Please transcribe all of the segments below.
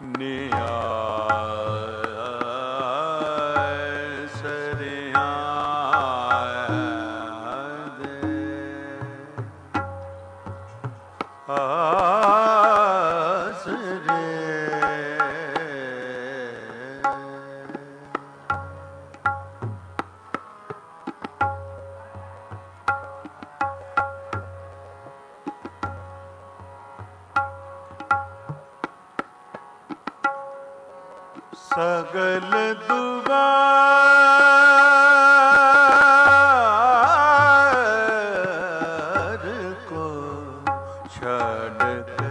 सगल दुआ को छड़ के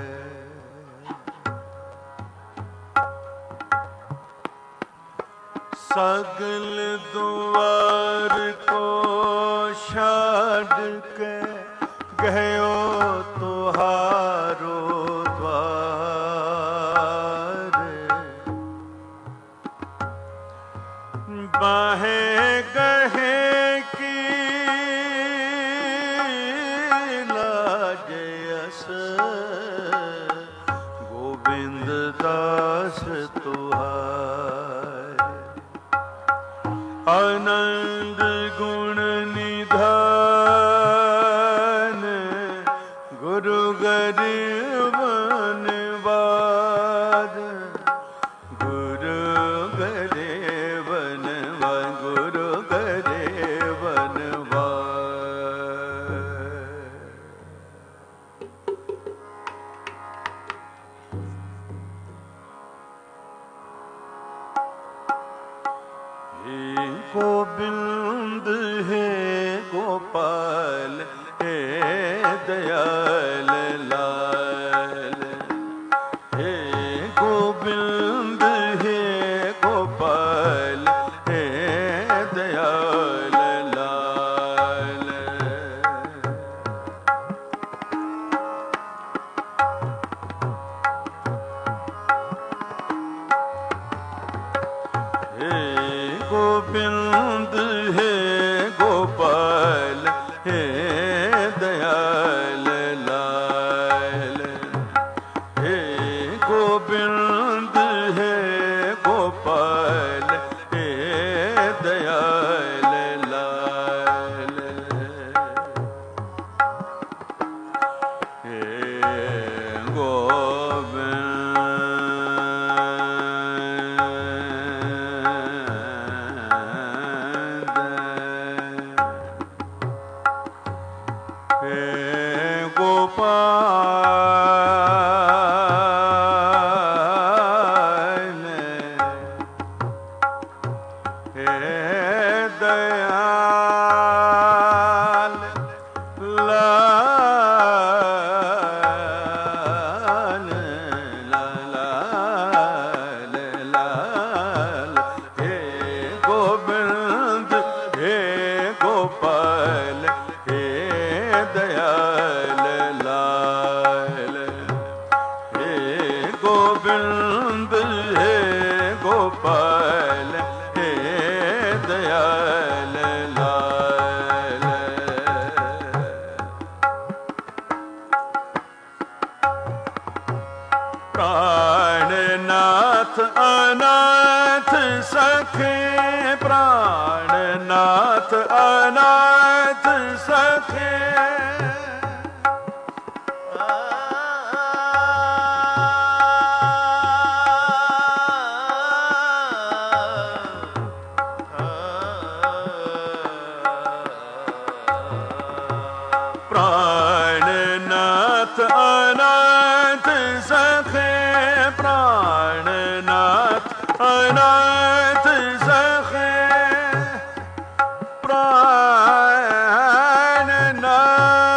सगल दुआर को छड़ के गयो तुहारो द्वार बाहें गहे की लाजयस गोविंद दास तुहार आनंद गुण निधान गुरु गरिबन वाद गुरु गरिबन गुरु गरिबन गोविंद है गोपाल हे दयाल लाल हे गोविंद है गोपाल हे दयाल लाल हे गोविंद हे गोपाल हे दयाल लाल हे गोविंद हे गोपाल हे दयाल लाल हे गोपाल हे दयाल लाल लाल लाल हे गोविंद हे गोपाल हे दयाल लाल हे गोविंद हे गोपाल हे दयाल लाल प्राणनाथ अनाथ सखे प्राणनाथ अनाथ सखे प्राणनाथ अनाथ सखे प्राणनाथ अनाथ सखे प्राणनाथ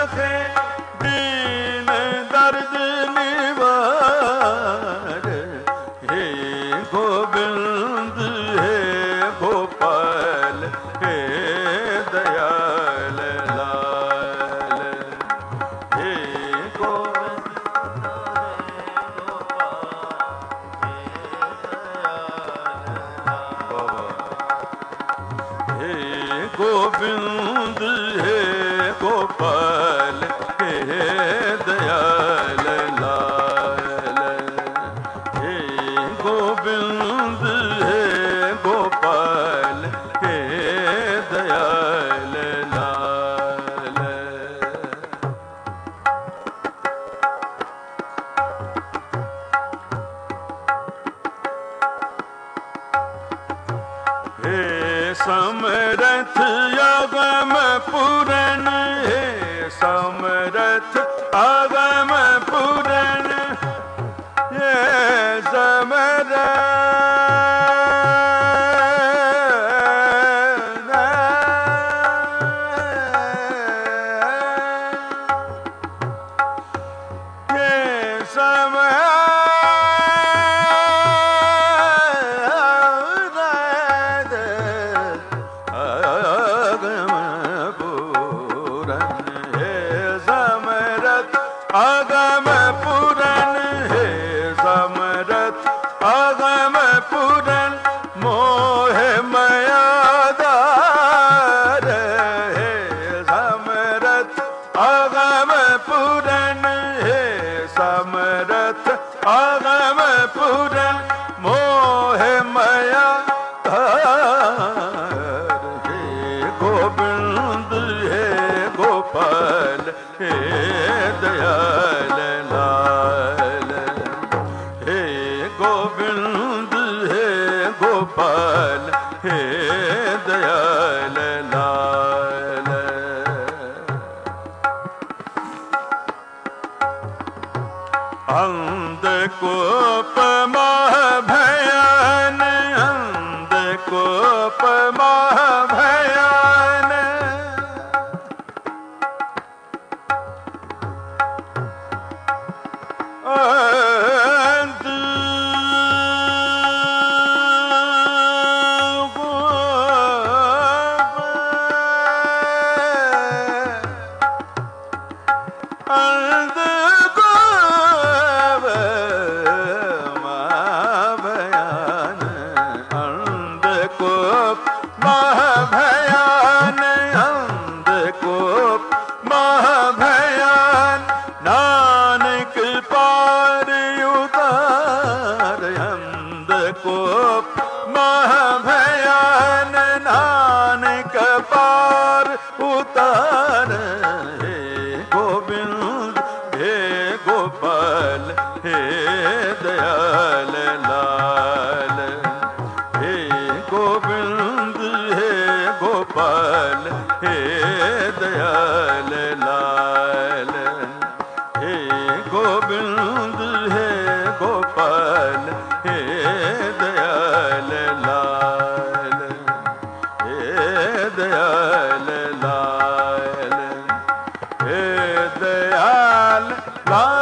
सखे दीन दर्द निवार हे गोविंद हे गोपाल हे दयाल लाल हे गोविंद हे गोविंद हे गोपाल हे दयाल लाल हे गोविंद हे गोपाल हे दयाल लाल हे समरथ आगम पूरन हे समरथ आगम पूरन हे समरथ हे आगम पूरन हे समरथ आगम पूरन मोह मयादार हे समरथ आगम पूरन हे समरथ आगम पूरन मोह मयादार हे गोविंद हे गोपाल हे दयाल लाल हे गोविंद हे गोपाल हे दयाल लाल अंधकोप महाभयान अंधकोप महाभयान महाभयान अंधकोप महाभयान नानक पार उतार अंधकोप महाभयान नानक पार उतार हे गोविंद हे गोपाल हे दयाल लाल हे गोविंद हे गोपाल हे दयाल लाल हे गोविंद हे गोपाल हे दयाल लाल हे दयाल लाल हे दयाल लाल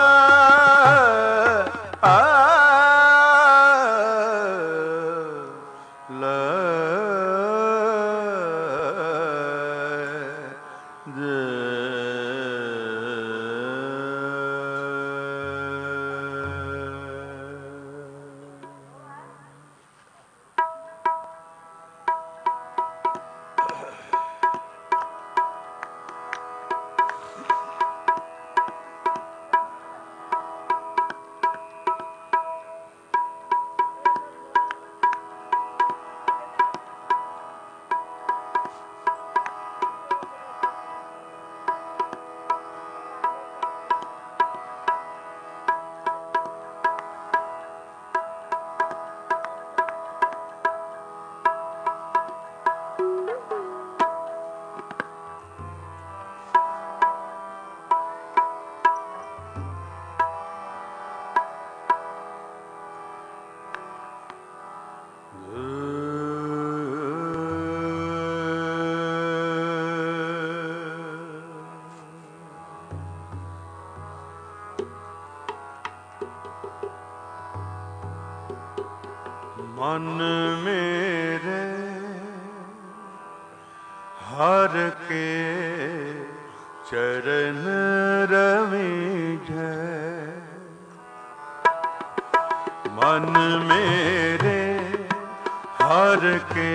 ਮਨ ਮੇਰੇ ਹਰ ਕੇ ਚਰਨ ਰਵੀਜੈ। ਮਨ ਮੇਰੇ ਹਰ ਕੇ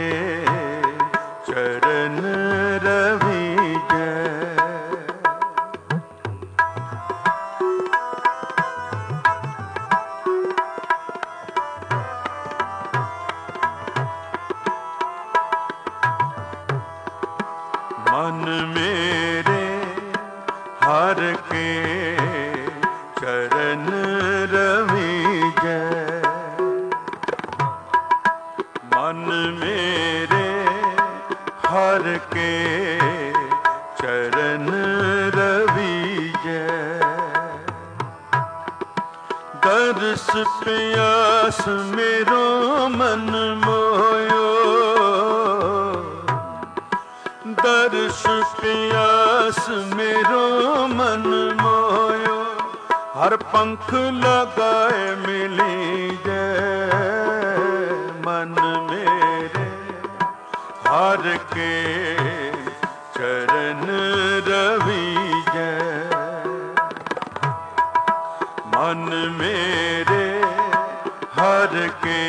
ਚਰਨ ਰਵੀਜੈ। ਮਨ ਮੇਰੇ ਹਰ ਕੇ ਚਰਨ ਰਵੀਜੈ। ਮਨ ਮੇਰੇ ਹਰ ਕੇ ਚਰਨ ਰਵੀਜੈ। ਦਰਸ ਪਿਆਸ ਮੇਰੋ ਮਨ ਮੋਇਓ। ਦਰਸ ਪਿਆਸ ਮੇਰੋ ਮਨ ਮੋਇਓ। ਹਰ ਪੰਖ ਲਗਾਏ ਮਿਲੀ ਜੈ। ਮਨ ਮੇਰੇ ਹਰ ਕੇ ਚਰਨ ਰਵੀਜੈ। ਮਨ ਮੇਰੇ ਹਰ ਕੇ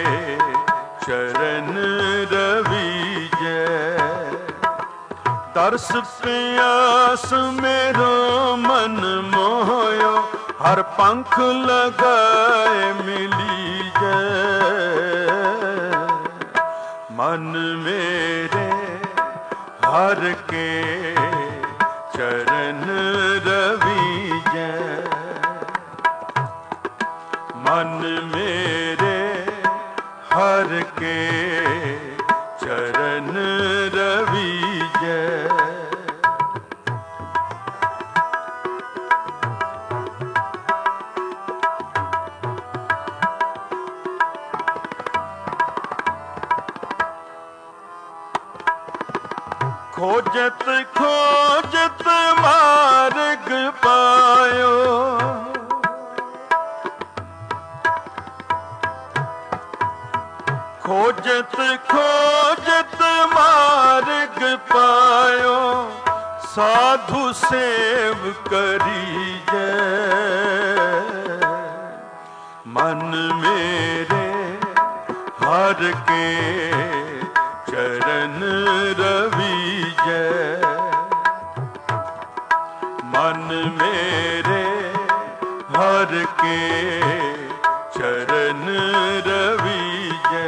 ਚਰਨ ਰਵੀਜੈ। ਤਰਸ ਪਿਆਸ ਮੇਰੋ ਮਨ ਮੋਹਿਓ। ਹਰ ਪੰਖ ਲਗਾਏ ਮਿਲੀ ਜੈ। ਮਨ ਮੇਰੇ ਹਰ ਕੇ ਚਰਨ ਰਵੀਜੈ। ਮਨ ਮੇਰੇ ਹਰ ਕੇ ਚਰਨ ਰਵੀਜੈ। ਖੋਜਤ ਖੋਜਤ ਮਾਰਗ ਪਾਇਓ। ਖੋਜਤ ਖੋਜਤ ਮਾਰਗ ਪਾਇਓ। ਸਾਧੂ ਸੇਵ ਕਰੀਜੈ। ਮਨ ਮੇਰੇ ਹਰ ਕੇ ਚਰਨ ਰਵੀਜੈ। ਮਨ ਮੇਰੇ ਹਰ ਕੇ ਚਰਨ ਰਵੀਜੈ।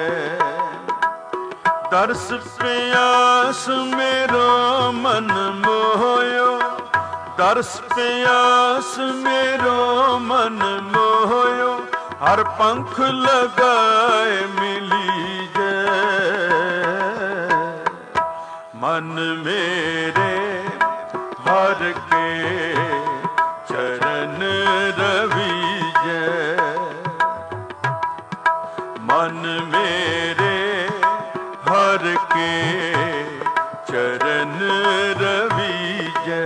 ਦਰਸ ਪਿਆਸ ਮੇਰੋ ਮਨ ਮੋਹਿਓ। ਦਰਸ ਪਿਆਸ ਮੇਰੋ ਮਨ ਮੋਹਿਓ। ਹਰ ਪੰਖ ਲਗਾਏ ਮਿਲੀ ਜੈ। ਮਨ ਮੇਰੇ ਹਰ ਕੇ ਚਰਨ ਰਵੀਜੈ। ਮਨ ਮੇਰੇ ਹਰ ਕੇ ਚਰਨ ਰਵੀਜੈ।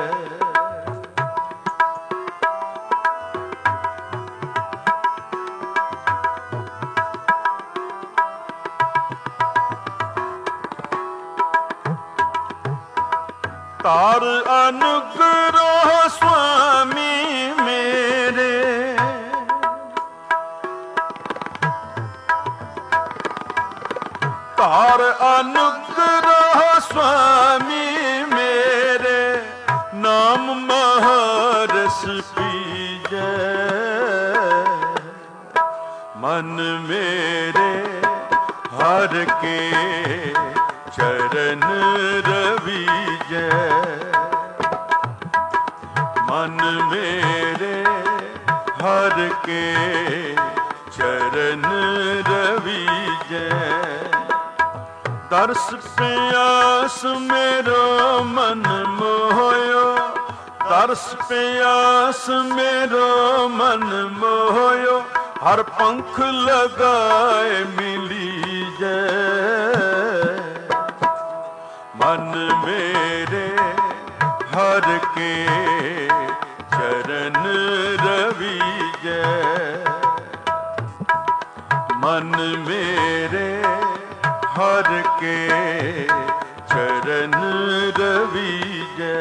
ਤਾਰ ਅਨੁਗ੍ਰਹ ਸੁਆਮੀ ਮੇਰੇ। ਤਾਰ ਅਨੁਗ੍ਰਹ ਸੁਆਮੀ ਮੇਰੇ। ਨਾਮ ਮਹਾਰਸ ਪੀਜੈ। ਮਨ ਮੇਰੇ ਹਰ ਕੇ ਚਰਨ ਰਵੀਜੈ। ਮਨ ਮੇਰੇ ਹਰ ਕੇ ਚਰਨ ਰਵੀਜੈ। ਦਰਸ ਪਿਆਸ ਮੇਰੋ ਮਨ ਮੋਹਿਓ। ਦਰਸ ਪਿਆਸ ਮੇਰੋ ਮਨ ਮੋਹਿਓ। ਹਰ ਪੰਖ ਲਗਾਏ ਮਿਲੀ ਜੈ। ਮਨ ਮੇਰੇ ਹਰ ਕੇ ਚਰਨ ਰਵੀਜੈ। ਮਨ मन मेरे हर के चरण रविजै।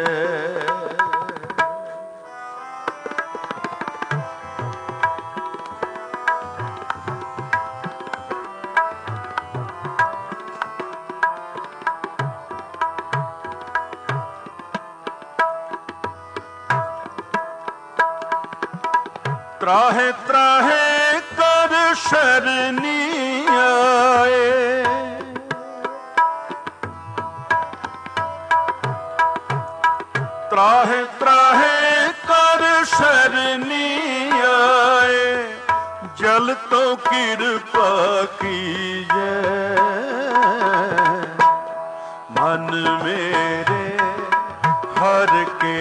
त्राहे त्राहे कर शरनी आए, त्राहे त्राहे कर शरनी आए, जल तो कृपा कीजै। मन मेरे हर के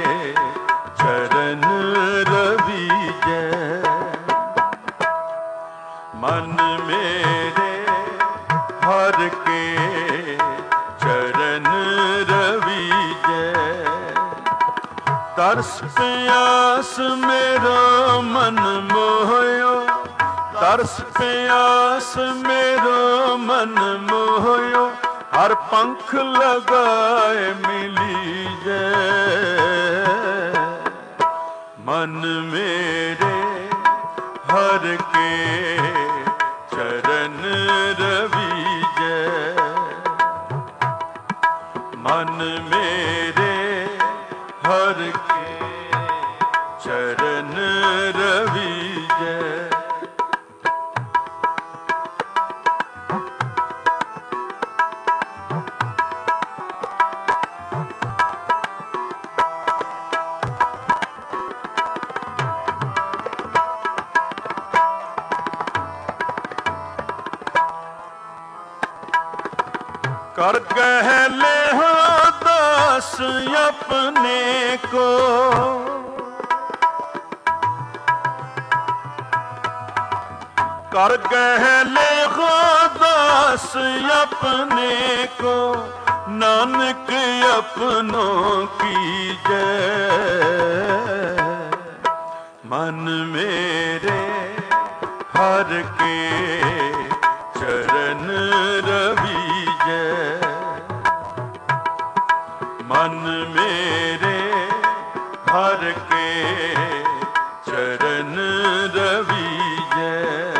चरण रविजै। मन मेरे हर के चरण रविजै। तरस प्यास मेरो मन मोहयो, तरस प्यास मेरो मन मोहयो, हर पंख लगाए मिली जै। मन मेरे हर के चरण रविजै। मन मेरे हर के चरण रविजै। कर कह ले हो दास अपने को, कर कह ले हो दास अपने को, नानक अपनों की जय। मन मेरे हर के चरण रविजै। मन मेरे हर के चरण रविजै।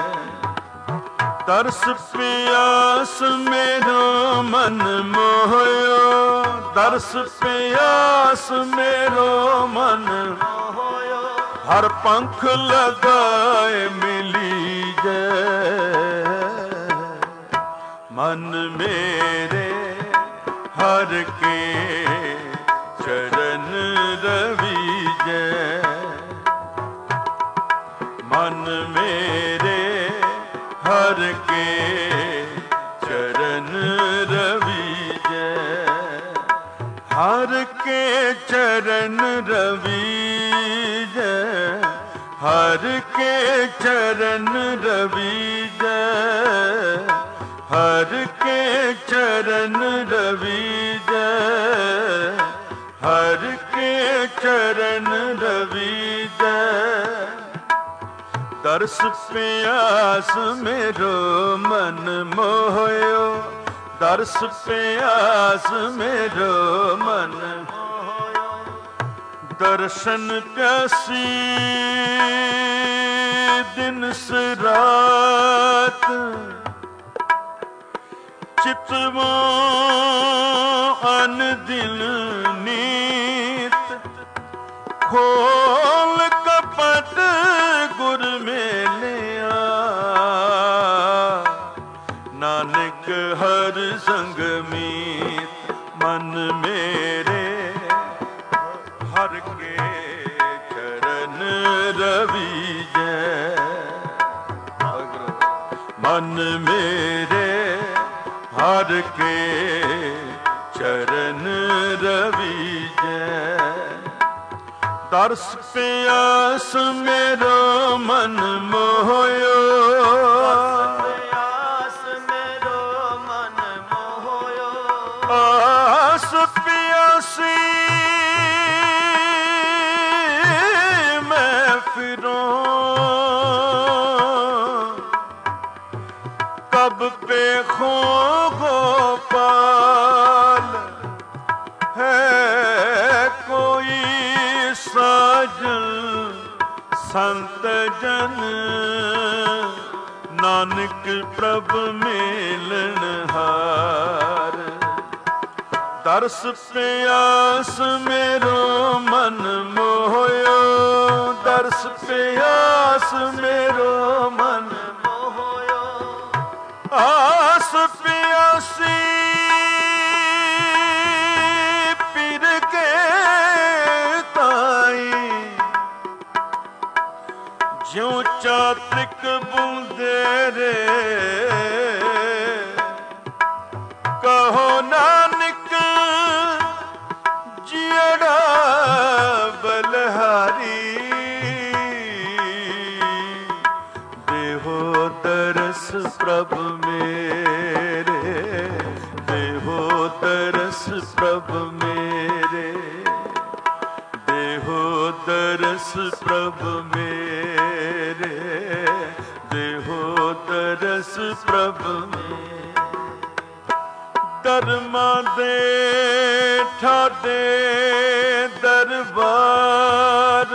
तरस प्यास मेरो मन मोहयो, तरस प्यास मेरो मन मोहयो, हर पंख लगाए मिली जै। मन मेरे हर के चरण रविजै। मन मेरे हर के चरण रविजै। हर के चरण रविजै, हर के चरण रविजै, हर के चरण रविजै, हर के चरण रविजै। तरस प्यास मेरो मन मोहयो, तरस प्यास मेरो मन मोहयो, दर्शन प्यासी दिन रात, चितवो अन दिन नीत, खोल कपट गुर मेलिया, नानक हर संग मीत। मन मेरे हर के चरण रविजै। मन मेरे हर के चरण रविजै। तरस प्यास मेरो मन मोहयो, प्यास मेरो मन मोहयो, आस प्यासी मैं फिरूं, पेखो गोपाल है कोई साजन संत जन नानक प्रभ मेलन हार दर्श प्यास मेरो मन मोहयो दर्श प्यास मेरो मन मोहयो आस प्यासी पीर के ताई ज्यों चात्रिक बूंदे रे कहो नानक जियड़ा बलहारी देहो तरस प्रभ मेरे देहो तरस प्रभ मेरे देहो तरस प्रभ मेरे देहो तरस प्रभ मेरे धर्मा दे ठाडे दरबार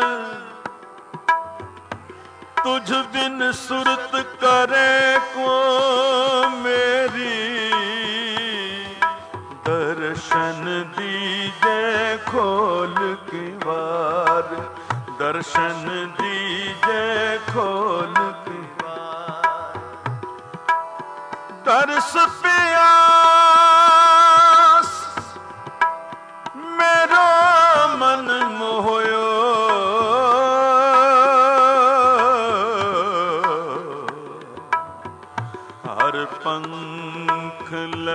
तुझ बिन सुरत करे को मेरी दर्शन दीजे खोल के वार दर्शन दीजे खोल के वार दर्श प्यास मेरा मन मोहयो हर पंख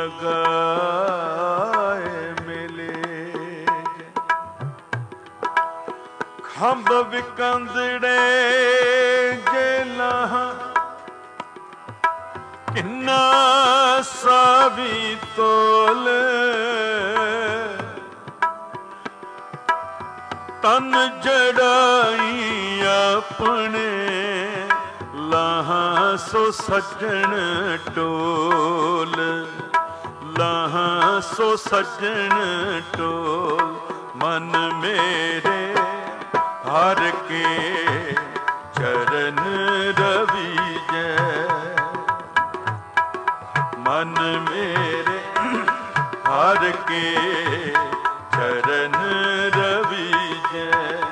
लगाए मिले खंभ विकंदड़े जेला किन्ना सावी तोल तन जड़ाई अपने लाहा सो सज्जन टोल लाहा सो सज्जन टोल मन मेरे हर के चरण रविजै मन मेरे हर के चरण रविजै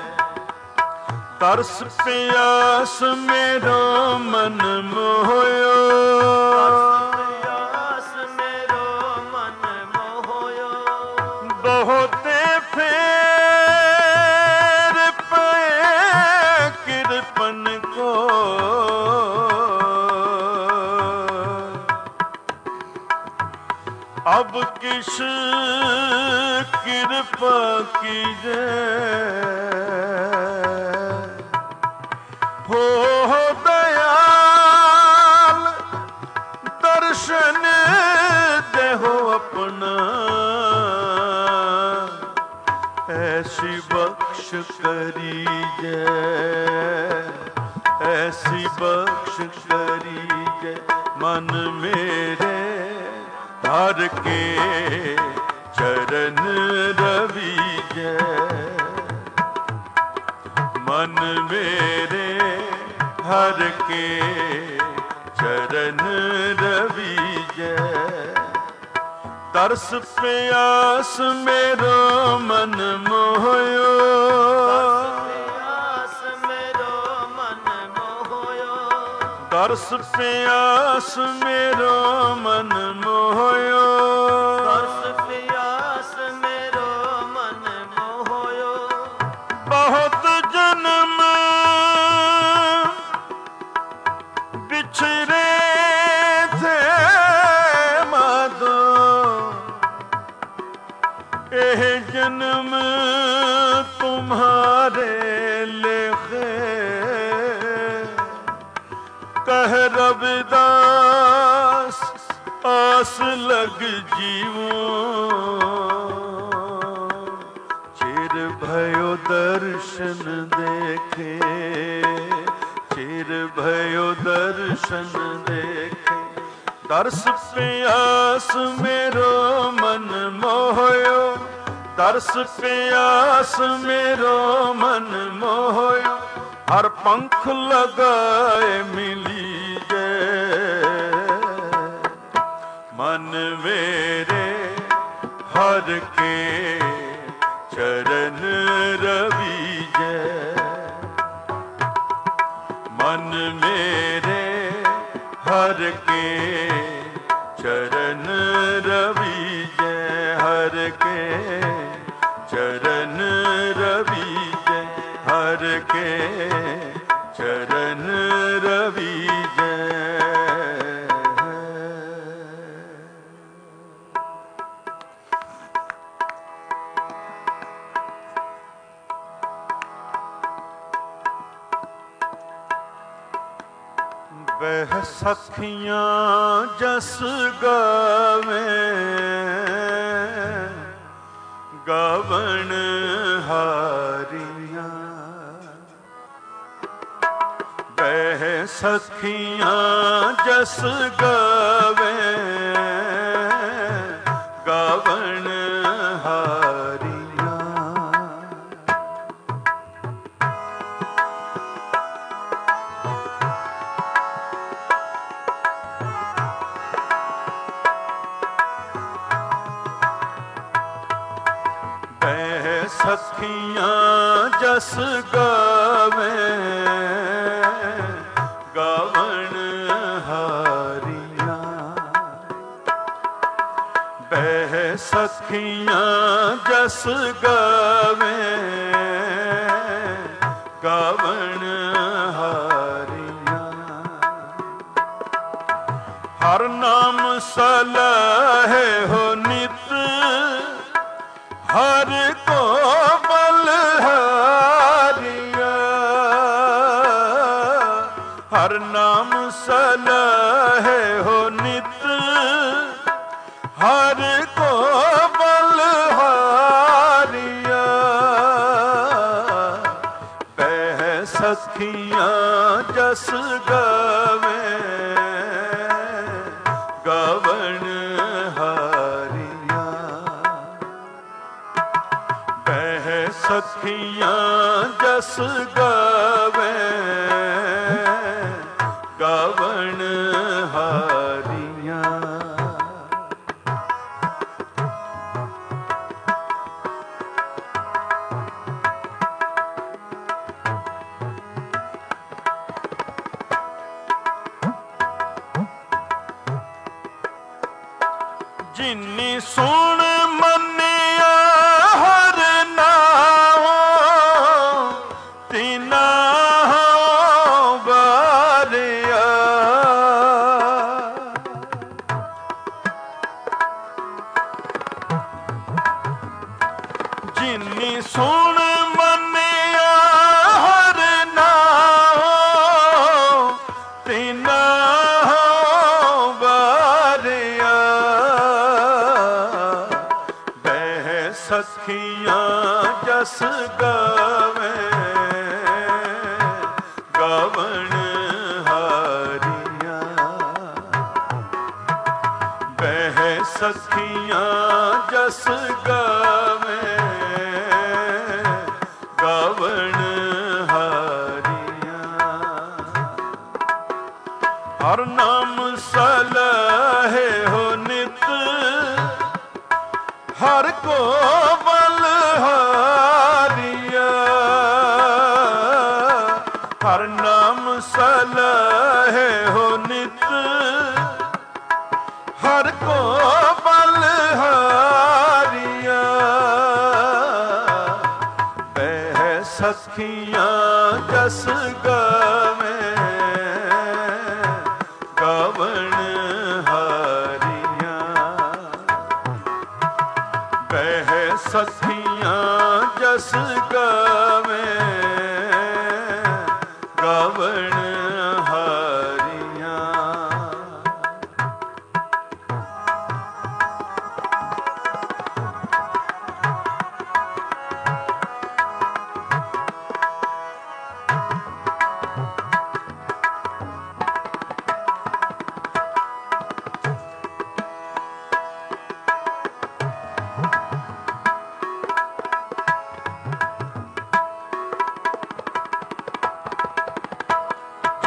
तरस प्यास मेरो मन मोहयो प्यास मेरो मन मोहयो बहुते फेर पे कृपन को अब किस कृपा कीजे हो दयाल दर्शन देहो अपना ऐसी बख्श करी जय ऐसी बख्श करी जय मन मेरे हर के चरण रविजै मन मेरे हर के चरण रविजै तरस प्यास मेरो मन मोहयो तरस प्यास मेरो मन मोहयो तरस प्यास मेरो मन मोहयो बहुत जन्म बिछड़े थे माधो एह जन्म तुम्हारे लेखे कह रविदास आस लग जीवो चिर भयो दर्शन देखे चिर भयो दर्शन देखे तरस प्यास मेरो मन मोहयो, तरस प्यास मेरो मन मोहयो, हर पंख लगाए मिली जय। मन मेरे हर के चरण रविजय, मन मेरे हर के चरण रविजय, हर के चरण रविजय, हर के चरण रविजय। वह सखियां जस गावे गावण हारियां, वह सखियां जस गावे गावण हारियां। सखियां जस गावे गावण हारियां, बह सखियां जस गावे गावण हारियां। हर नाम सलाहे हो नित, हर को बलहारिया, हर नाम सलाहे हो नित, हर को बलहारिया। बह सखियां जस गावे गावण हारिया, बह सखियां जस गावे गावण हारियां। जिन्नी सुन मनिया हर नाम, तिना हो बारिया। जिन्नी सुन मनिया हर नाम, तिना हो बारिया। बह सखियां जस गावे गावण हारियां, बह सखियां जस गावे गावण हारियां। हर नाम सलाहे हो नित, हर को बलहारिया। हर नाम सलाहे हो नित, हर को बलहारिया। बह सखियां जस गावे गावण हारियां, बह सखियां जस गावे गावण हारियां।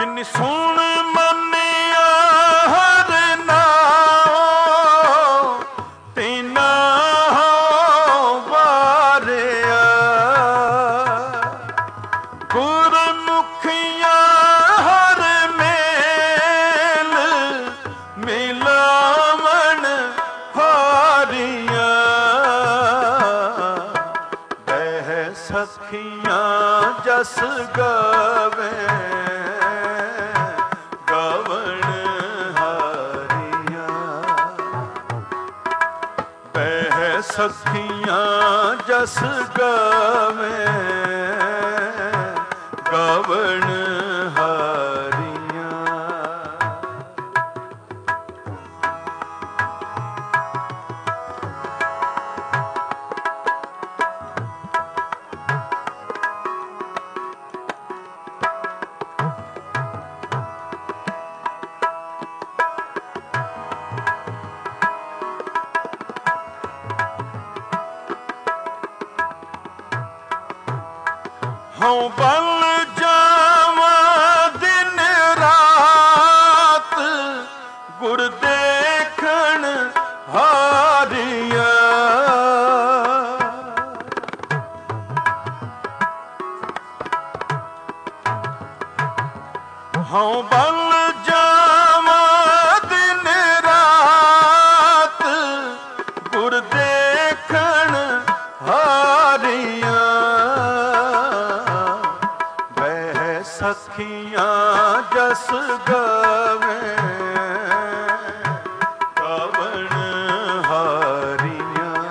ਜਿਨ ਸੁਣ ਮੰਨਿਆ ਹਰ ਨਾਮ ਤਿਨਾ ਹੋ ਵਾਰਿਆ। ਗੁਰਮੁਖੀਆਂ ਹਰ ਮੇਲ ਮਿਲਾਵਣ ਹਾਰੀਆਂ। ਬਹਿ ਸਖੀਆਂ ਜਸ ਗਾਵੇ ਗਵਣ ਹਾਰੀਆਂ। ਬਹਿ ਸਖੀਆਂ ਜਸ ਗਾਵੇ ਗਵਣ ਹਾਰੀਆਂ। ਹਉ ਬਲ ਜਾਵਾਂ ਦਿਨ ਰਾਤ ਗੁਰ ਦੇਖਣ ਹਾਰੀਆਂ। ਹਉ ਬਲ ਜਾਵਾਂ ਦਿਨ ਰਾਤ ਗੁਰ ਦੇਖਣ ਹਾਰੀਆਂ। ਸਖੀਆਂ ਜਸ ਗਾਵੇ ਗਵਣ ਹਾਰੀਆਂ।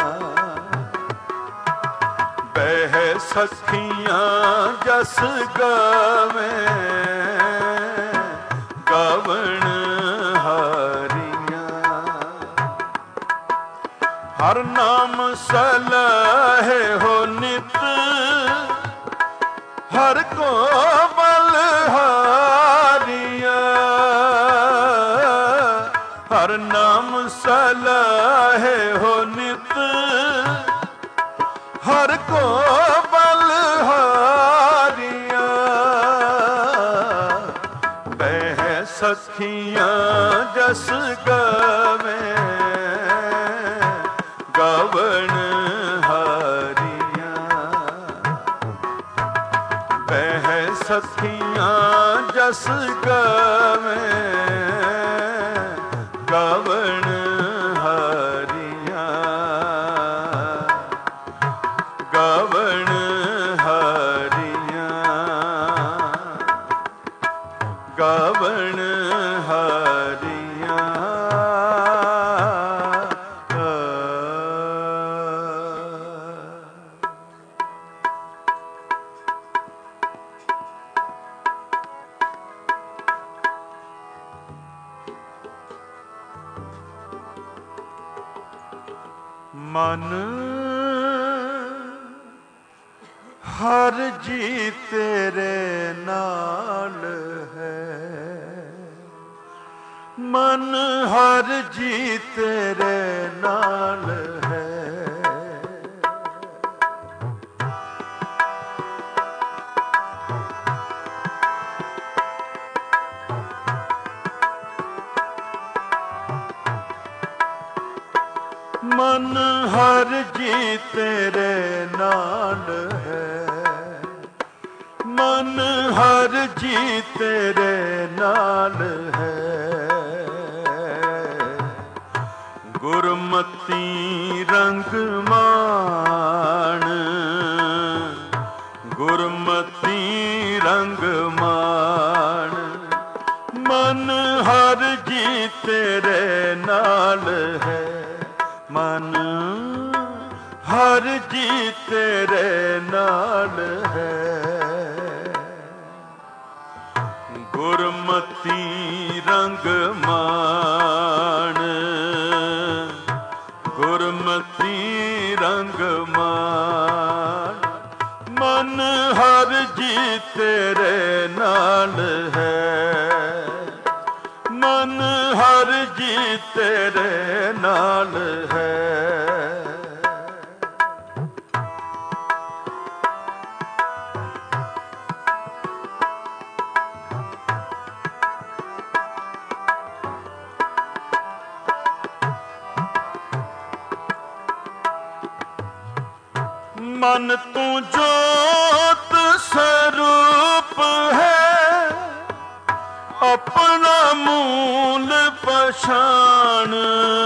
ਬਹਿ ਸਖੀਆਂ ਜਸ ਗਾਵੇ ਗਵਣ ਹਾਰੀਆਂ। ਹਰ ਨਾਮ ਸਲਾਹੇ ਹੋ ਨਿਤ ਹਰ ਕੋ ਬਲਹਾਰੀਆਂ। ਹਰ ਨਾਮ ਸਲਾਹੇ ਹੋ ਨਿਤ ਹਰ ਕੋ ਬਲਹਾਰੀਆਂ। ਬਹਿ ਸਖੀਆਂ ਜਸ ਗਾਵੇ ਗਵਣ ਹਾਰੀਆਂ। ਬਹਿ ਸਖੀਆਂ ਜਸ ਗਾਵੇ ਗਵਣ ਹਾਰੀਆਂ। ਗਵਣ ਹਾਰੀਆਂ। ਗਵਣ ਹਾਰੀਆਂ। ਮਨ ਹਰ ਜੀ ਤੇਰੇ ਨਾਲ ਹੈ। ਮਨ ਹਰ ਜੀ ਤੇਰੇ ਨਾਲ ਹੈ। ਮਨ ਹਰ ਜੀ ਤੇਰੇ ਨਾਲ ਹੈ। ਮਨ ਹਰ ਜੀ ਤੇਰੇ ਨਾਲ ਹੈ। ਗੁਰਮਤੀ ਰੰਗ ਮਾਣ। ਗੁਰਮਤੀ ਰੰਗ ਮਾਣ। ਮਨ ਹਰ ਜੀ ਤੇਰੇ ਨਾਲ ਹੈ। ਮਨ ਹਰ ਜੀ ਤੇਰੇ ਨਾਲ ਹੈ। ਗੁਰਮਤੀ ਰੰਗ ਮਾਣ। ਗੁਰਮਤੀ ਰੰਗ ਮਾਣ। ਮਨ ਹਰ ਜੀ ਤੇਰੇ ਨਾਲ ਹੈ। ਮਨ ਹਰ ਜੀ ਤੇਰੇ ਨਾਲ ਹੈ। मन तू जोत स्वरूप है, अपना मूल पछाण।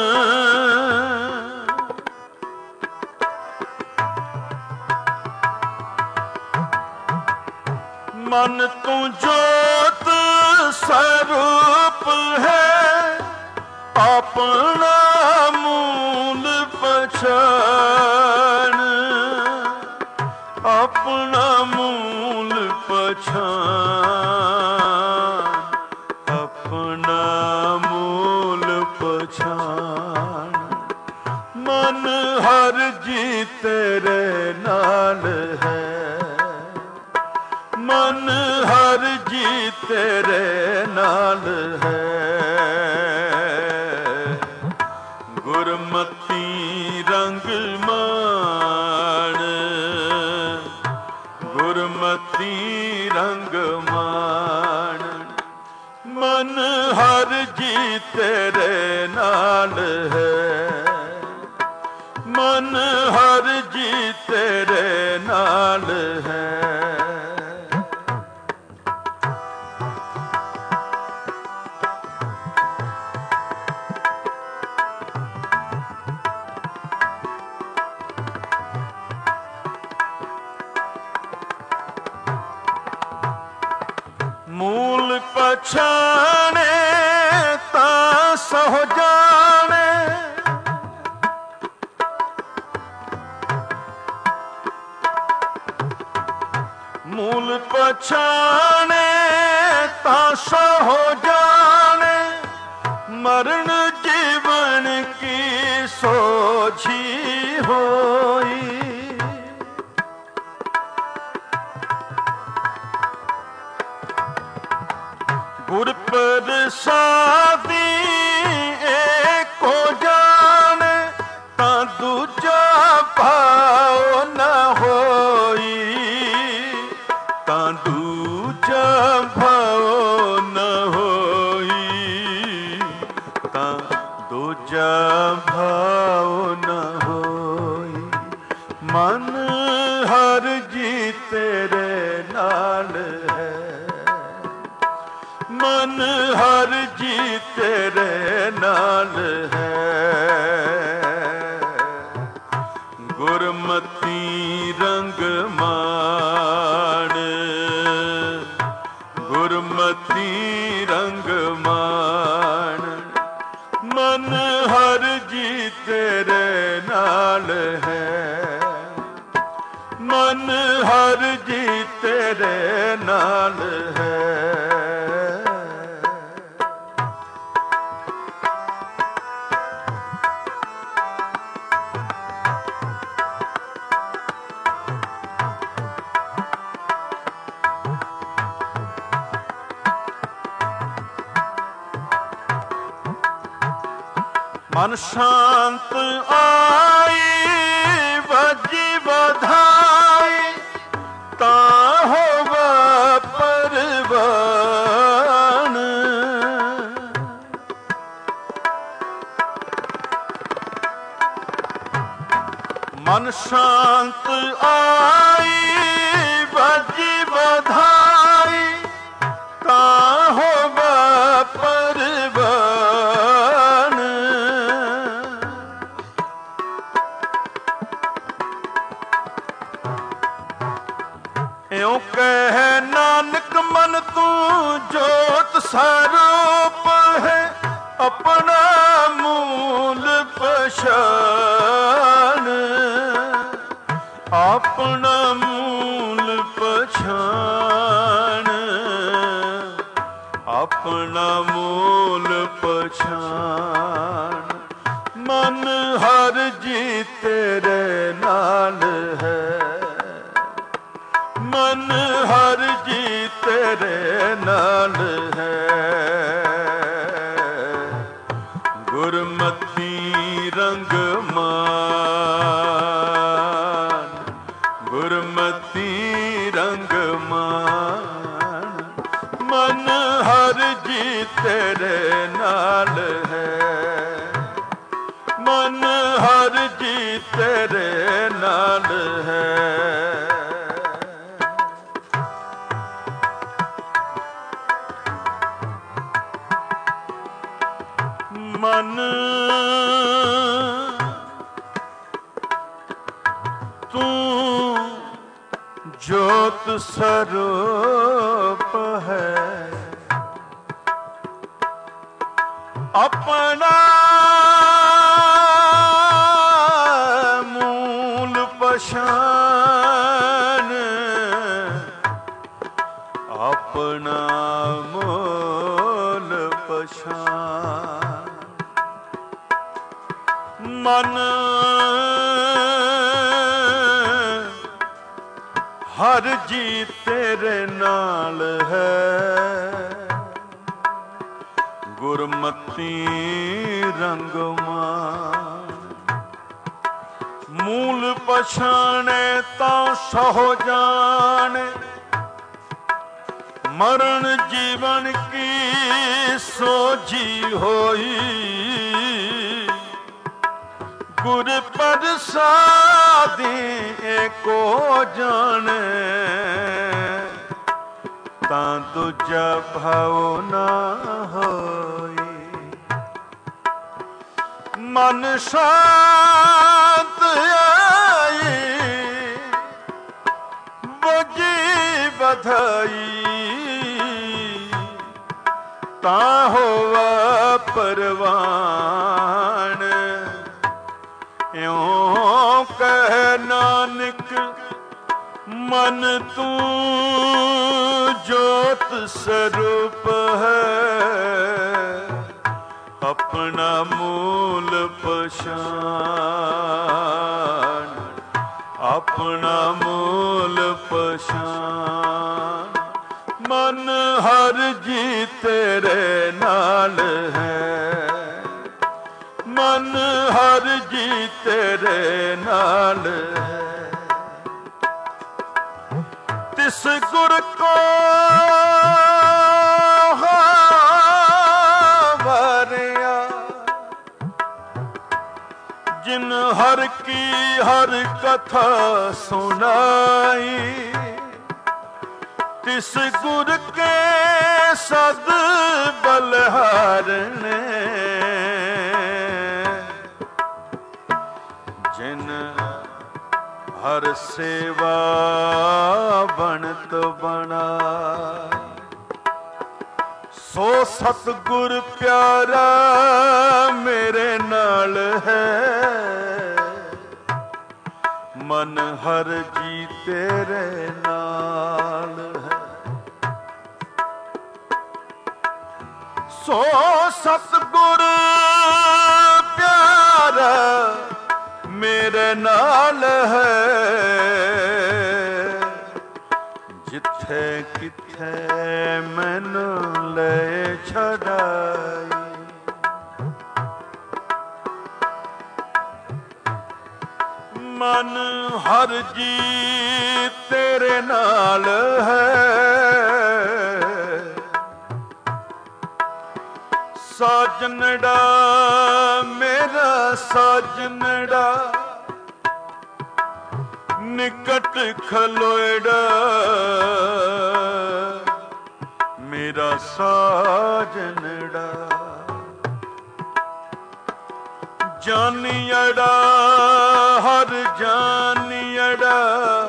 मन तू जोत स्वरूप है, अपना मूल पछाण। अपना मूल पछाण, अपना मूल पछाण। मन हर जी तेरे नाल है, मन हर जी तेरे नाल है। गुरमती रंग मान, गुरमती रंग मान। मन हर जी तेरे नाल है, मन हर जी तेरे नाल है। मूल पछाणे ता सहो जाने, मूल पछाणे ता सहो जाने। मरण जीवन की सोझी होई, गुर प्रसादी एको जाने, ता दूजा भाव न होई, ता दूजा भाव न होई, ता दूजा भाव न होई। मन हर जी तेरे नाल है, मन हर जी तेरे नाल है। गुरमती रंग मान, गुरमती रंग मान। मन हर जी तेरे नाल है, मन हर जी तेरे नाल है। मन शांत आई बजी बधाई, ता होवा परवान। मन शांत आई बजी बधाई, ता होवा परवान। कह नानक मन तू जोत स्वरूप है, अपना मूल पछाण। अपना मूल पछाण, अपना मूल पछाण। मन हर जी तेरे नाल है, मन हर जी तेरे नाल है। गुरमती रंग मान, गुरमती रंग मान। मन हर जी तेरे नाल है, मन हर जी तेरे नाल है। ਮਨ ਤੂੰ ਜੋਤ ਸਰੂਪ ਹੈ, ਆਪਣਾ ਮੂਲ ਪਛਾਣ, ਆਪਣਾ ਮੂਲ ਪਛਾਣ। ਮਨ ਹਰ ਜੀ ਤੇਰੇ ਨਾਲ ਹੈ, ਗੁਰਮਤੀ ਰੰਗਮਾਨ। ਮੂਲ ਪਛਾਣੇ ਤਾਂ ਸਹੁ ਜਾਣੇ, ਮਰਨ ਜੀਵਨ ਕੀ ਸੋਝੀ ਹੋਈ। ਗੁਰ ਪ੍ਰਸਾਦਿ ਏਕੋ ਜਾਣੇ, ਤਾਂ ਦੂਜਾ ਭਾਉ ਨਾ ਹੋਈ। ਮਨ ਸ਼ਾਂਤ ਆਈ ਬੁਝੀ ਬਧਾਈ, ਤਾਂ ਹੋਵਾ ਪਰਵਾਨ। ਇਉਂ ਕਹਿ ਨਾਨਕ ਮਨ ਤੂੰ ਜੋਤ ਸਰੂਪ ਹੈ, ਆਪਣਾ ਮੂਲ ਪਛਾਣ, ਆਪਣਾ ਮੂਲ ਪਛਾਣ। ਮਨ ਹਰ ਜੀ ਤੇਰੇ ਨਾਲ ਹੈ, ਮਨ ਹਰ ਜੀ ਤੇਰੇ ਨਾਲ ਹੈ। ਤਿਸ ਗੁਰ ਕੋ ਵਾਰਿਆ, ਜਿਨ ਹਰ ਕੀ ਹਰ ਕਥਾ ਸੁਨਾਈ। ਤਿਸ ਗੁਰ ਕੇ ਸਦ ਬਲਹਾਰਣੇ, ਜਿਨ ਹਰ ਸੇਵਾ ਬਣਤ ਬਣਾਈ। ਸੋ ਸਤਿਗੁਰ ਪਿਆਰਾ ਮੇਰੇ ਨਾਲ ਹੈ, ਮਨ ਹਰ ਜੀ ਤੇਰੇ ਨਾਲ ਹੈ। ਸੋ ਸਤਿਗੁਰ ਪਿਆਰਾ ਮੇਰੇ ਨਾਲ ਹੈ, ਜਿੱਥੇ ਕਿੱਥੇ ਮੈਨੂੰ ਲੈ ਛਡਾਈ। ਮਨ ਹਰ ਜੀ ਤੇਰੇ ਨਾਲ ਹੈ, ਸਾਜਨੜਾ ਮੇਰਾ ਸਾਜਨੜਾ, ਨਿਕਟ ਖਲੋਇੜਾ ਮੇਰਾ ਸਾਜਨੜਾ। ਜਾਨੀਅੜਾ ਹਰ ਜਾਨੀਅੜਾ,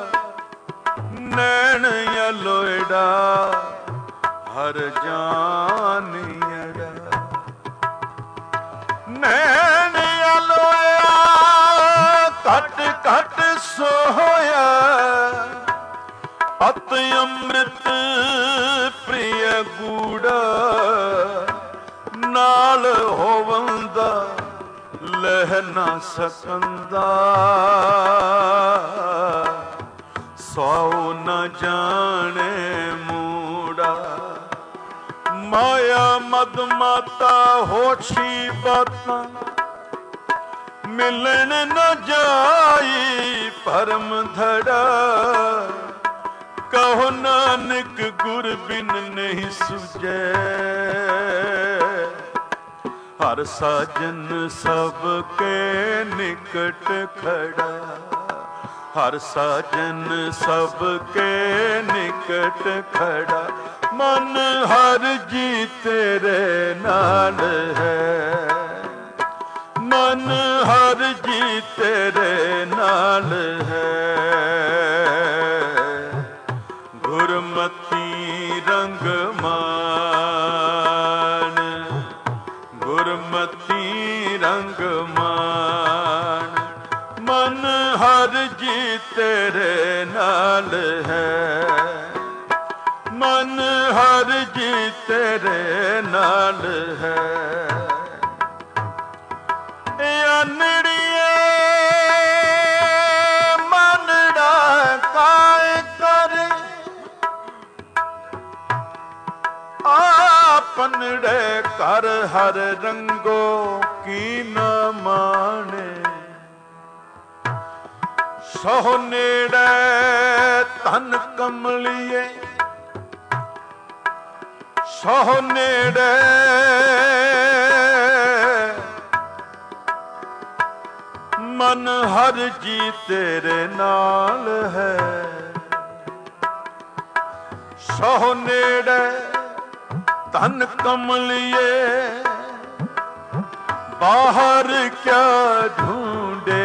ਨੈਣ ਅਲੋਇੜਾ ਹਰ ਜਾਨੀਅੜਾ। ਨੈਣ ਅਲੋਇਆ ਘਟ ਘਟ ਸੋਇਆ, ਅਤ ਅੰਮ੍ਰਿਤ ਪ੍ਰਿਯ ਗੂੜਾ। ਨਾਲ ਹੋਵੰਦਾ ਲਹਿ ਨਾ ਸਕੰਦਾ, ਸੌ ਨ ਜਾਣੇ ਮੂੜਾ। ਮਾਇਆ ਮਦ ਮਾਤਾ ਹੋਛੀ ਬਾਤਾਂ, ਮਿਲਣ ਨ ਜਾਈ ਭਰਮ ਧੜਾ। ਕਹੋ ਨਾਨਕ ਗੁਰ ਬਿਨ ਨਹੀਂ ਸੁਝੈ, ਹਰ ਸਾਜਨ ਸਭ ਕੇ ਨਿਕਟ ਖੜਾ। ਹਰ ਸਾਜਨ ਸਭ ਕੇ ਨਿਕਟ ਖੜਾ। ਮਨ ਹਰ ਜੀ ਤੇਰੇ ਨਾਲ ਹੈ। ਮਨ ਹਰ ਜੀ ਤੇਰੇ ਨਾਲ ਹੈ। ਗੁਰਮਤੀ ਰੰਗ ਮਾਨ, ਗੁਰਮਤੀ ਰੰਗ ਮਾਨ, ਮਨ ਹਰ ਜੀ ਤੇਰੇ ਨਾਲ ਹੈ। ਮਨ ਹਰ ਜੀ ਤੇਰੇ ਨਾਲ ਹੈ। ਅਨੜੀਏ ਮਨੜਾ ਕਾਇ ਕਰ, ਆਪਨੜੇ ਕਰ ਹਰ ਰੰਗੋ ਕੀ ਨ ਮਾਣੇ। ਸੋ ਨੇੜੇ ਤਨ ਕਮਲੀਏ, ਸੋ ਨੇੜੇ ਮਨ ਹਰ ਜੀ ਤੇਰੇ ਨਾਲ ਹੈ। ਸੋ ਨੇੜੇ ਤਨ ਕਮਲੀਏ, ਬਾਹਰ ਕਿਆ ਢੂੰਡੇ,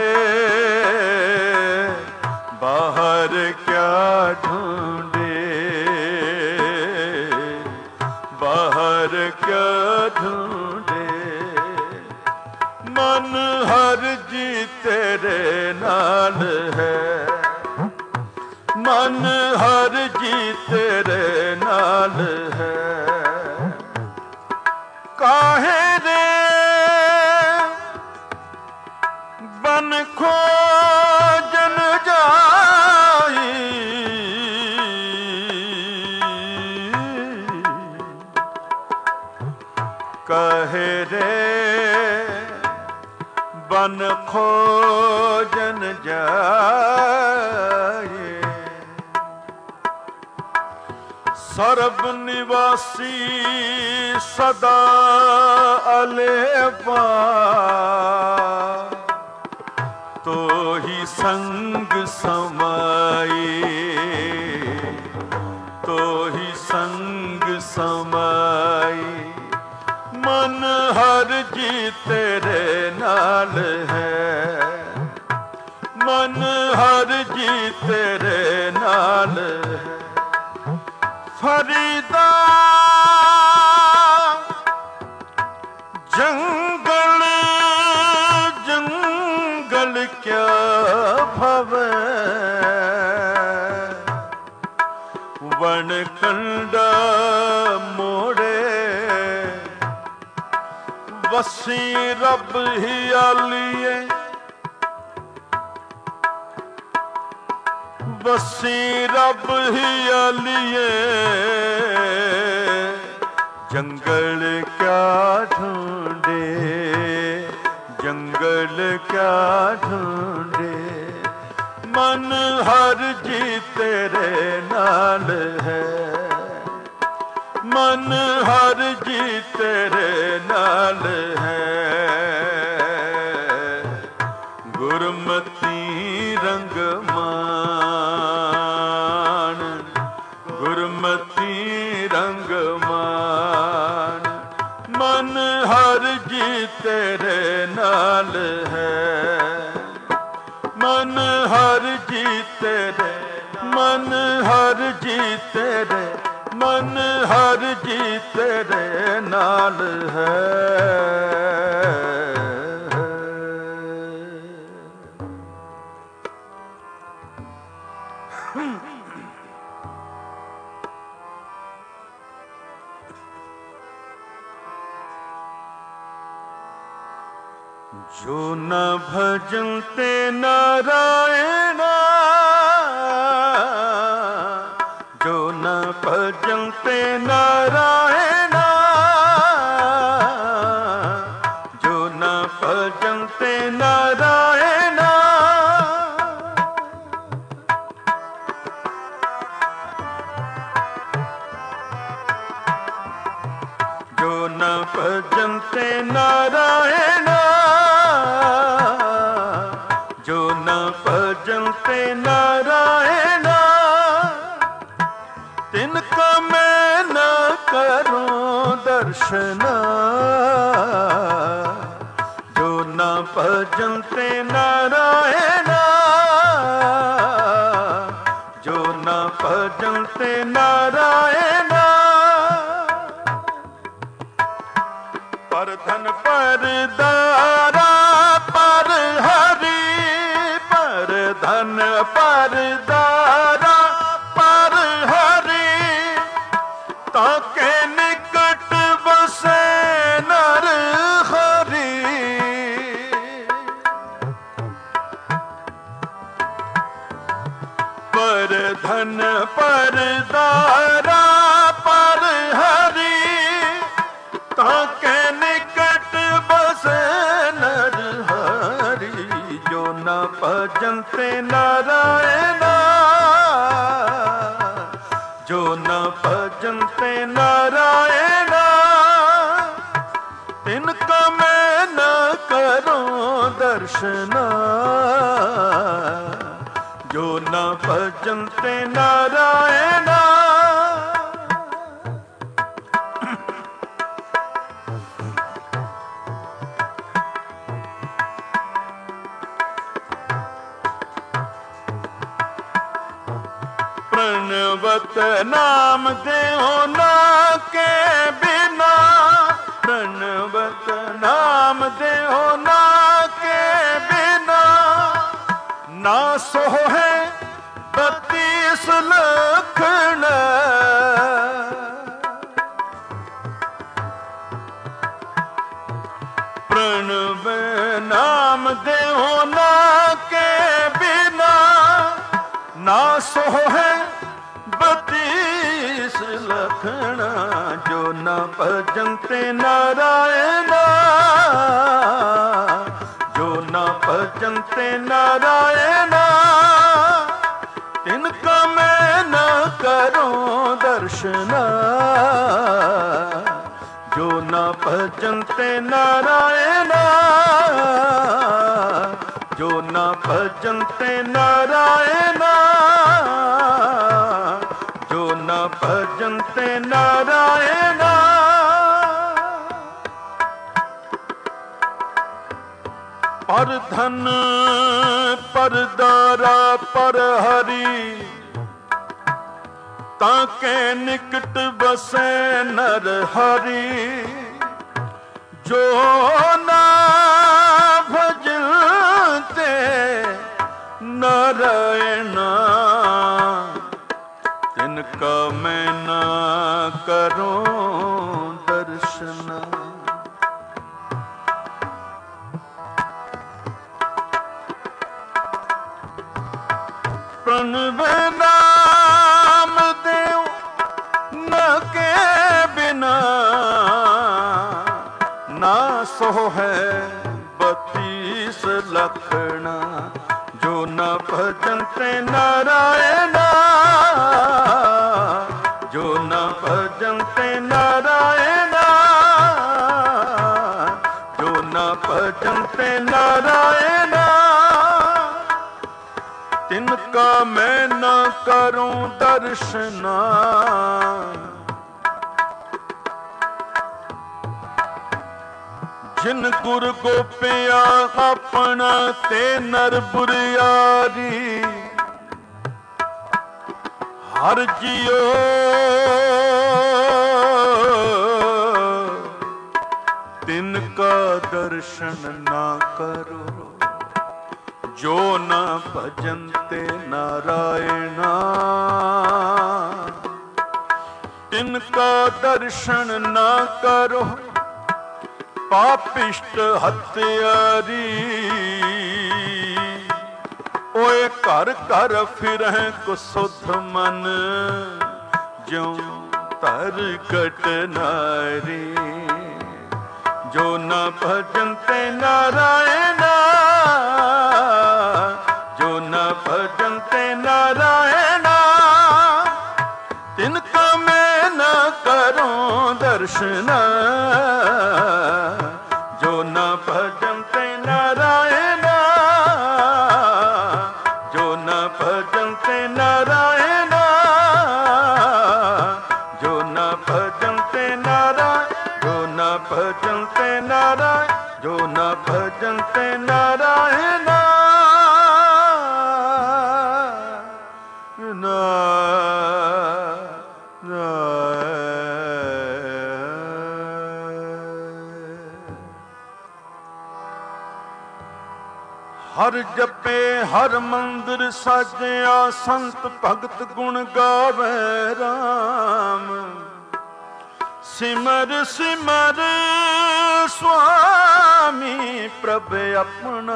ਬਾਹਰ ਕਿਆ ਢੂੰਡੇ, ਬਾਹਰ ਕਿਆ ਢੂੰਡੇ। ਮਨ ਹਰ ਜੀ ਤੇਰੇ ਨਾਲ ਹੈ। ਮਨ ਹਰ ਜੀ ਤੇਰੇ ਨਾਲ ਹੈ। ਕਾਹੇ ਦੇ ਬਨ ਖੋਜਨ ਜਾਈ, ਕਹੇ ਰੇ ਬਨ ਖੋਜਨ ਜਾਏ। ਸਰਬ ਨਿਵਾਸੀ ਸਦਾ ਅਲੇਪਾ, ਤੋਹੀ ਸੰਗ ਸਮਾਈ, ਤੋਹੀ ਸੰਗ ਸਮਾਈ। ਮਨ ਹਰ ਜੀ ਤੇਰੇ ਨਾਲ ਹੈ। ਮਨ ਹਰ ਜੀ ਤੇਰੇ ਨਾਲ ਹੈ। ਫਰੀਦਾ ਜੰਗਲ ਜੰਗਲ ਕਿਆ ਭਵੈ, ਵਣ ਕੰਡਾ ਮੋੜੇ, ਵਸੀ ਰੱਬ ਹਿਆਲੀਏ, ਵਸੀ ਰੱਬ ਹਿਆਲੀਏ। ਜੰਗਲ ਕਿਆ ਢੂੰਡੇ, ਜੰਗਲ ਕਿਆ ਢੂੰਡੇ। ਮਨ ਹਰ ਜੀ ਤੇਰੇ ਨਾਲ ਹੈ। ਮਨ ਹਰ ਜੀ ਤੇਰੇ ਨਾਲ ਹੈ। ਗੁਰਮਤੀ ਰੰਗ ਮਾਨ, ਗੁਰਮਤੀ ਰੰਗ ਮਾਨ, ਮਨ ਹਰ ਜੀ ਤੇਰੇ ਨਾਲ ਹੈ। ਮਨ ਹਰ ਜੀ ਤੇਰੇ, ਮਨ ਹਰ ਜੀ ਤੇਰੇ, ਮਨ ਹਰ ਜੀ ਤੇਰੇ ਨਾਲ ਹੈ। जो न भजन ते नारायण, जो न भजन ते नारायण, जो न भजन ते नारायण। जो न भजन ते नारायण, जो न भजन ते नारायण। तिनका मैं न करूं दर्शन, जो भजन्ते नारायण जो न भजन्ते नारायण पर धन पर दारा पर हरि पर धन पर दारा पर हरि ताके निकट बसे नर हरि पर धन पर दारा पर हरि ताके निकट बसे नर हरि जो न भजन्ते नारायण जो न भजन्ते नारायण तिनका मैं न करूं दर्शन जो न भजन्ते नारायण प्रणवत नाम देहो ना के बिना प्रणवत नाम देहो ना के बिना ना सो है 32 लखन प्रणव नाम देहो ना के बिना ना सो है 32 लखन जो न भजन्ते नारायण जो न भजन्ते नारायण तिनका मैं न करूं दर्शन जो न भजन्ते नारायण जो न भजन्ते नारायण जो न भजन्ते नारायण पर धन पर दारा पर हरि ताके निकट बसे नर हरि जो ना भजन्ते नारायण तिनका मैं न करूं दर्शन प्रणव नाम देव न के बिना ना सो है 32 लखन जो न भजन्ते नारायण जो न भजन्ते नारायण जो न भजन्ते नारायण तिनका मैं न करूं दर्शन जिन गुर गोपिया अपना ते नर बुरियारी हर जियो तिनका दर्शन ना करो जो न भजन्ते नारायण तिनका दर्शन न करो पापिष्ट हत्यारी ओए घर घर फिरह कुसुध मन ज्यों तरकट नारी जो न भजन्ते नारायण जो न भजन्ते नारायण तिनका मैं न करूं दर्शन जो न भजन्ते नारायण जो न भजन्ते नारायण जो न भजन्ते नारायण जो न भजन्ते नारायण जो न ਭਜਨ ਤੇ ਨਾਰਾਇਣਾ ਹਰ ਜਪੇ ਹਰ ਮੰਦਰ ਸਾਜਿਆ ਸੰਤ ਭਗਤ ਗੁਣ ਗਾਵੇ ਰਾਮ ਸਿਮਰ ਸਿਮਰ ਸੁਆਮੀ ਪ੍ਰਭ ਆਪਣਾ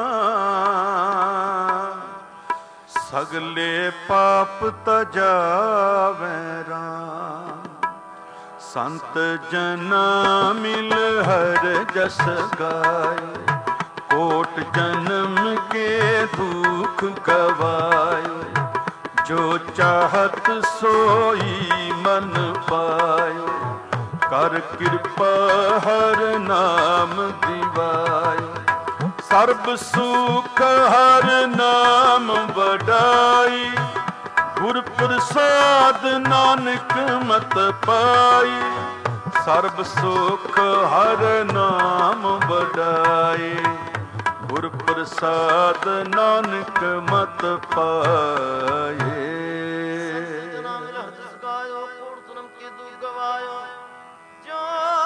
ਸਗਲੇ ਪਾਪ ਤਜਾਵੇ ਰਾਮ ਸੰਤ ਜਨਾ ਮਿਲ ਹਰ ਜਸ ਗਾਏ कोट जन्म के दुख गवायो जो चाहत सोई मन पायो कर कृपा हर नाम दिवायो सर्ब सुख हर नाम वडाई गुर प्रसाद नानक मत पाई सर्ब सुख हर नाम वडाई गुर प्रसाद नानक मत पाए जो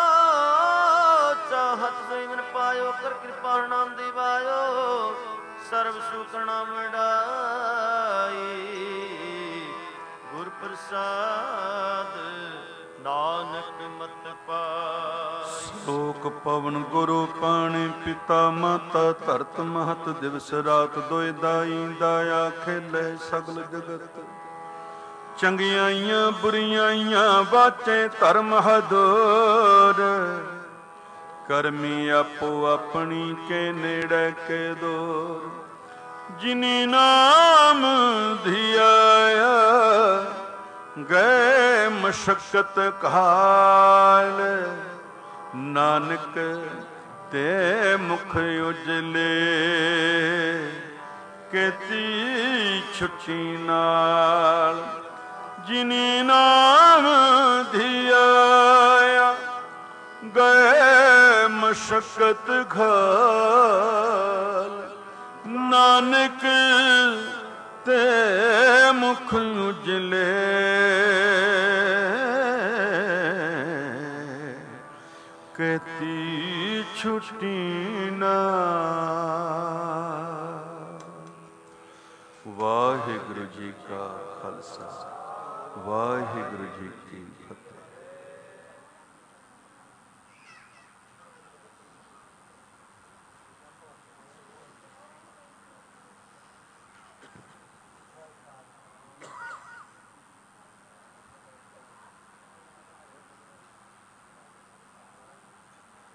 चाहत सोई मन पायो कर कृपा नाम दिवायो सर्व सुख नाम वडाई गुर प्रसाद नानक मत पाए ਸ਼ਲੋਕ ਪਵਨ ਗੁਰੂ ਪਾਣੀ ਪਿਤਾ ਮਾਤਾ ਧਰਤ ਮਹਤ ਦਿਵਸ ਰਾਤ ਦੋਇ ਦਾਈ ਦਾਇਆ ਖੇਲੇ ਸਗਲ ਜਗਤ ਚੰਗਿਆਈਆਂ ਬੁਰੀਆਈਆਂ ਬਾਚੇ ਧਰਮ ਹਦੂਰ ਕਰਮੀ ਆਪੋ ਆਪਣੀ ਕੇ ਨੇੜੇ ਕੇ ਦੂਰ ਜਿਨੀ ਨਾਮ ਧਿਆਇਆ ਗਏ ਮਸ਼ਕਤ ਕਾਲ ਨਾਨਕ ਤੇ ਮੁਖ ਉਜਲੇ ਕੀਤੀ ਛੁੱਟੀ ਨਾਲ ਜਿਨੀ ਨਾਮ ਧਿਆਇਆ ਗਏ ਮਸ਼ਕਤ ਘਾਲ ਨਾਨਕ ਤੇ ਮੁਖ ਉਜਲੇ ਕਤੀ ਛੁੱਟੀ ਨਾ। ਵਾਹਿਗੁਰੂ ਜੀ ਕਾ ਖਾਲਸਾ ਵਾਹਿਗੁਰੂ ਜੀ ਕੀ ਫਤਿਹ।